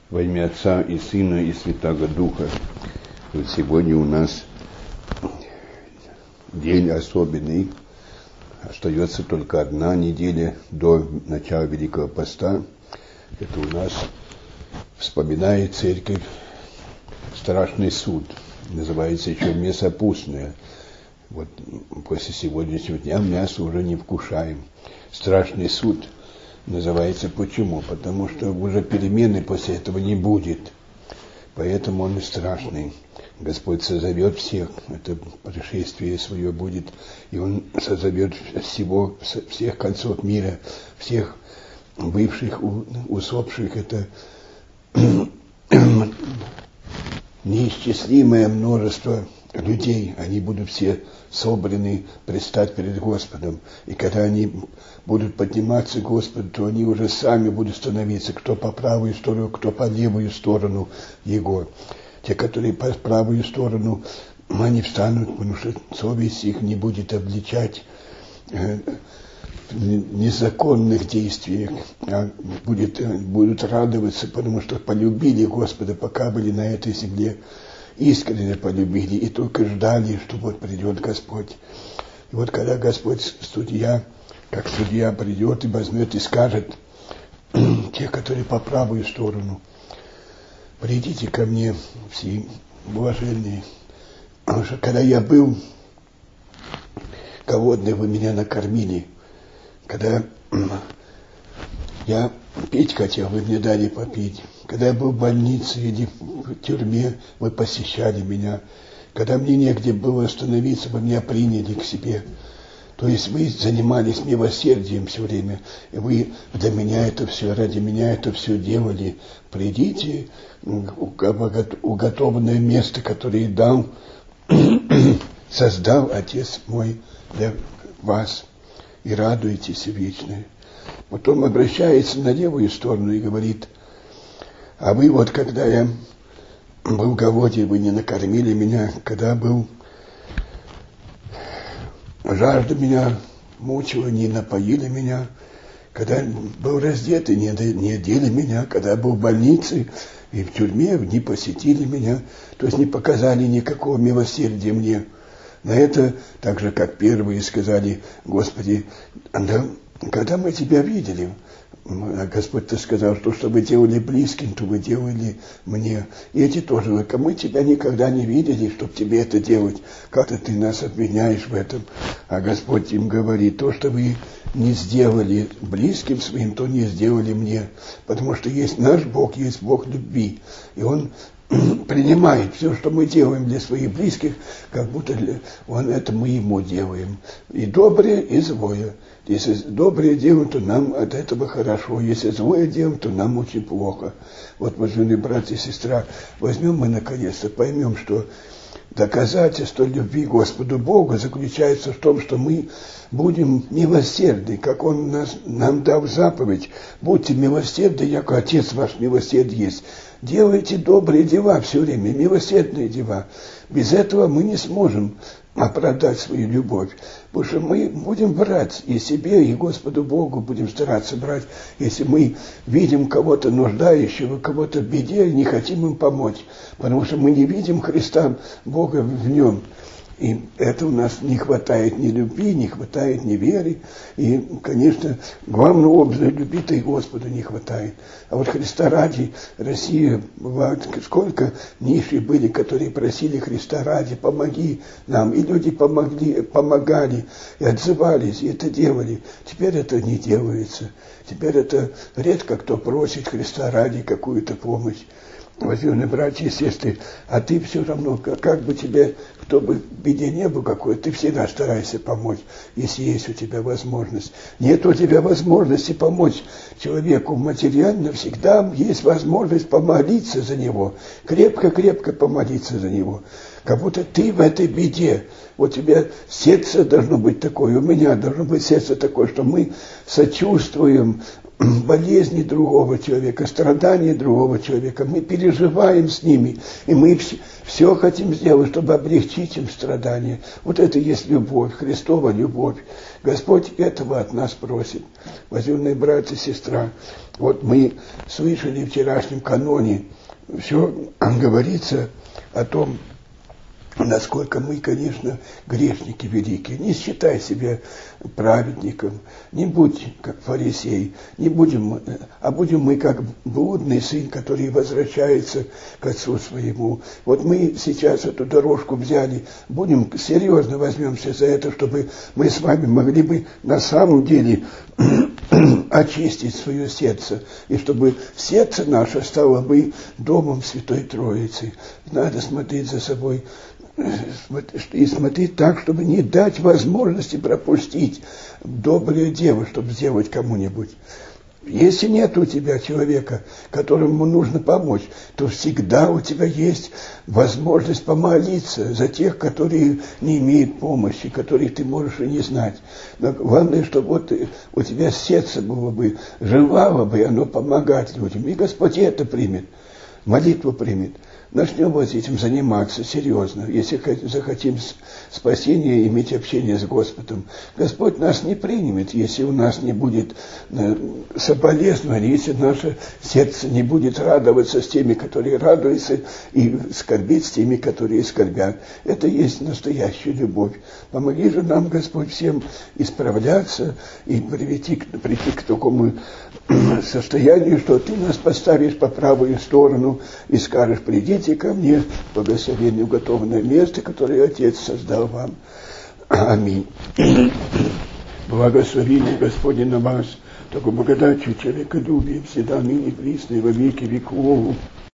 Во имя Отца и Сына и Святаго Духа. Вот сегодня у нас день особенный. Остается только одна неделя до начала Великого Поста. Это у нас вспоминает Церковь страшный суд. Называется еще мясопустное. Вот после сегодняшнего дня мясо уже не вкушаем. Страшный суд называется почему? Потому что уже перемены после этого не будет. Поэтому он и страшный. Господь созовет всех, это пришествие свое будет, и Он созовет всех концов мира, всех бывших, усопших, это неисчислимое множество людей, они будут все собраны предстать перед Господом. И когда они будут подниматься к Господу, то они уже сами будут становиться, кто по правую сторону, кто по левую сторону Его. Те, которые по правую сторону, они встанут, потому что совесть их не будет обличать в незаконных действиях, а будут радоваться, потому что полюбили Господа, пока были на этой земле, искренне полюбили и только ждали, что вот придет Господь. И вот когда Господь, судья, как судья придет и возьмет и скажет, те, которые по правую сторону, придите ко мне, все блаженные, потому что когда я был голодный, вы меня накормили, когда я пить хотел, вы мне дали попить, когда я был в больнице или в тюрьме, вы посещали меня, когда мне негде было остановиться, вы меня приняли к себе. То есть вы занимались милосердием все время, и вы для меня это все, ради меня это все делали. Придите в уготованное место, которое дал, создал Отец мой для вас, и радуйтесь вечно. Потом обращается на левую сторону и говорит: а вы вот, когда я был голоден, вы не накормили меня, когда был жажда меня мучила, не напоили меня, когда был раздет и не одели меня, когда был в больнице и в тюрьме, не посетили меня, то есть не показали никакого милосердия мне. На это, так же как первые сказали: Господи, когда мы Тебя видели, Господь-то сказал, что вы делали близким, то вы делали мне. И эти тоже: мы Тебя никогда не видели, чтобы Тебе это делать. Как-то Ты нас обвиняешь в этом. А Господь им говорит: то, что вы не сделали близким своим, то не сделали мне. Потому что есть наш Бог, есть Бог любви. И Он принимает все, что мы делаем для своих близких, как будто это мы Ему делаем. И доброе, и злое. Если доброе делаем, то нам от этого хорошо. Если злое делаем, то нам очень плохо. Вот, уважаемые братья и сестра, возьмем мы наконец-то, поймем, что доказательство любви Господу Богу заключается в том, что мы будем милосердны, как Он нам дал заповедь. Будьте милосердны, як Отец ваш милосерд есть. Делайте добрые дела все время, милосердные дела. Без этого мы не сможем оправдать свою любовь. Потому что мы будем брать и себе, и Господу Богу будем стараться брать, если мы видим кого-то нуждающего, кого-то в беде, и не хотим им помочь. Потому что мы не видим Христа, Бога в нем. И это у нас не хватает ни любви, не хватает ни веры. И, конечно, главного образа любви-то и Господу не хватает. А вот Христа ради Россия, бывает, сколько нищих были, которые просили Христа ради: помоги нам. И люди помогали, и отзывались, и это делали. Теперь это не делается. Теперь это редко кто просит Христа ради какую-то помощь. Возлюбленные братья и сестры, а ты все равно, как бы тебе, кто бы в беде не был какой, ты всегда старайся помочь, если есть у тебя возможность. Нет у тебя возможности помочь человеку материально, всегда есть возможность помолиться за него, крепко-крепко помолиться за него. Как будто ты в этой беде. Вот у тебя сердце должно быть такое, у меня должно быть сердце такое, что мы сочувствуем болезни другого человека, страдания другого человека, мы переживаем с ними, и мы все хотим сделать, чтобы облегчить им страдания. Вот это и есть любовь, Христова любовь. Господь этого от нас просит. Возлюбленные братья и сестра, вот мы слышали в вчерашнем каноне, все говорится о том, насколько мы, конечно, грешники великие. Не считай себя праведником, не будь как фарисей, не будем, а будем мы как блудный сын, который возвращается к отцу своему. Вот мы сейчас эту дорожку взяли, будем серьезно возьмемся за это, чтобы мы с вами могли бы на самом деле очистить свое сердце, и чтобы сердце наше стало бы домом Святой Троицы. Надо смотреть за собой и смотреть так, чтобы не дать возможности пропустить доброе дело, чтобы сделать кому-нибудь. Если нет у тебя человека, которому нужно помочь, то всегда у тебя есть возможность помолиться за тех, которые не имеют помощи, которых ты можешь и не знать. Но главное, чтобы вот у тебя сердце было бы, желало бы оно помогать людям. И Господь это примет, молитву примет. Начнем вот этим заниматься серьезно, если захотим спасения и иметь общение с Господом. Господь нас не примет, если у нас не будет соболезнования, если наше сердце не будет радоваться с теми, которые радуются, и скорбить с теми, которые скорбят. Это и есть настоящая любовь. Помоги же нам, Господь, всем исправляться и прийти к такому состоянию, что Ты нас поставишь по правую сторону и скажешь: придите ко мне, благословение уготованное место, которое Отец создал вам. Аминь. Благословение Господне на вас, такой благодатью, человеколюбием, всегда ныне, присно и во веки веков.